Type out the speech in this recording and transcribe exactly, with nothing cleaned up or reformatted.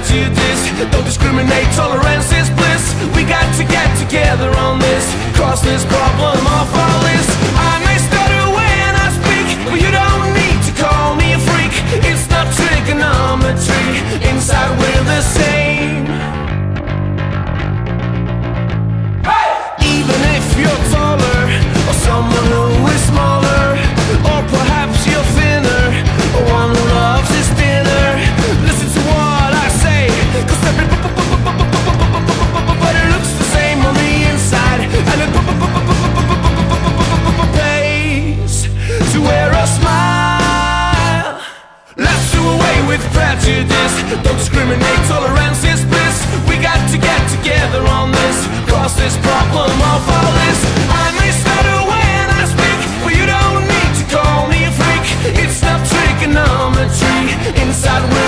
prejudice. Don't discriminate, tolerance is bliss. We got to get together on this, cross this problem off our list. I may stutter when I speak, but you don't need to call me a freak. It's not trigonometry, inside we're the same. Hey! Even if you're taller, or someone who is smaller, or perhaps you're thinner, or one who loves his dinner, listen to what I say, 'cause everybody looks the same on the inside, and it pays to wear a smile. Let's do away with prejudice. Don't discriminate, tolerance is bliss. We got to get together on this, cross this problem off our list. I may stutter when I speak, but you don't need to call me a freak. It's not trigonometry, inside